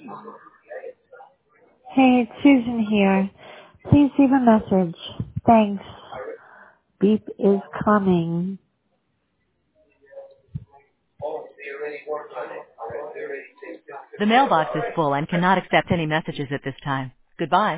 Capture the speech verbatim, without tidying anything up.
Hey, it's Susan here. Please leave a message. Thanks. Beep is coming. The mailbox is full and cannot accept any messages at this time. Goodbye.